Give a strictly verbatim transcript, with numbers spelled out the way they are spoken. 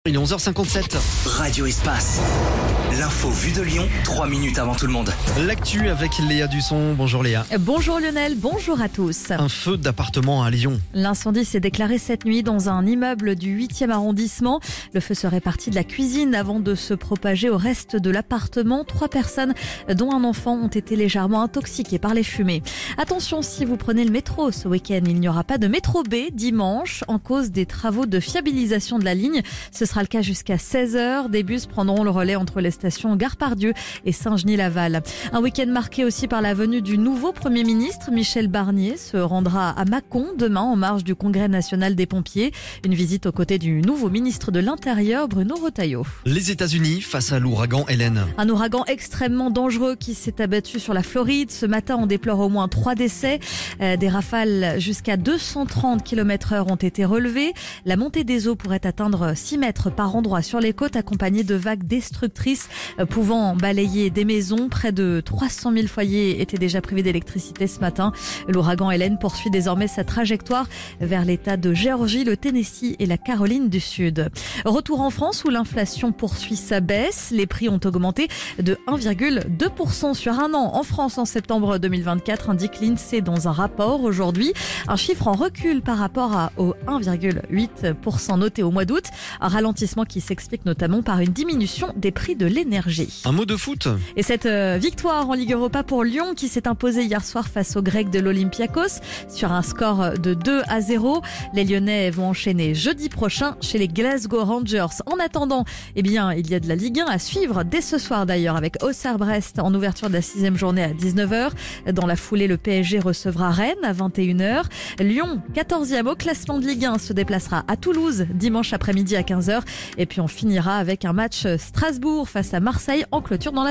Il est onze heures cinquante-sept. Radio Espace. L'info vue de Lyon, trois minutes avant tout le monde. L'actu avec Léa Dusson. Bonjour Léa. Bonjour Lionel, bonjour à tous. Un feu d'appartement à Lyon. L'incendie s'est déclaré cette nuit dans un immeuble du huitième arrondissement. Le feu serait parti de la cuisine avant de se propager au reste de l'appartement. Trois personnes, dont un enfant, ont été légèrement intoxiquées par les fumées. Attention, si vous prenez le métro ce week-end, il n'y aura pas de métro B dimanche en cause des travaux de fiabilisation de la ligne. Ce sera le cas jusqu'à seize heures. Des bus prendront le relais entre les stations Gare-Pardieu et Saint-Genis-Laval. Un week-end marqué aussi par la venue du nouveau Premier ministre. Michel Barnier se rendra à Mâcon demain en marge du Congrès national des pompiers. Une visite aux côtés du nouveau ministre de l'Intérieur, Bruno Retailleau. Les États-Unis face à l'ouragan Hélène. Un ouragan extrêmement dangereux qui s'est abattu sur la Floride. Ce matin, on déplore au moins trois décès. Euh, des rafales jusqu'à deux cent trente kilomètres heure ont été relevées. La montée des eaux pourrait atteindre six mètres par endroit sur les côtes, accompagnée de vagues destructrices euh, pouvant balayer des maisons. Près de trois cent mille foyers étaient déjà privés d'électricité ce matin. L'ouragan Hélène poursuit désormais sa trajectoire vers l'État de Géorgie, le Tennessee et la Caroline du Sud. Retour en France où l'inflation poursuit sa baisse. Les prix ont augmenté de un virgule deux pour cent sur un an en France en septembre deux mille vingt-quatre, indique l'INSEE dans un rapport aujourd'hui. Un chiffre en recul par rapport à, au un virgule huit pour cent noté au mois d'août. Un ralentissement qui s'explique notamment par une diminution des prix de l'énergie. Un mot de foot. Et cette euh, victoire en Ligue Europa pour Lyon qui s'est imposée hier soir face aux Grecs de l'Olympiakos sur un score de deux à zéro. Les Lyonnais vont enchaîner jeudi prochain chez les Glasgow Rangers. En attendant, eh bien, il y a de la Ligue un à suivre dès ce soir d'ailleurs avec Auxerre-Brest en ouverture de la sixième journée à dix-neuf heures. Dans la foulée, le P S G recevra Rennes à vingt et une heures. Lyon, quatorzième au classement de Ligue un, se déplacera à Toulouse dimanche après-midi à quinze heures. Et puis on finira avec un match Strasbourg face à Marseille en clôture dans la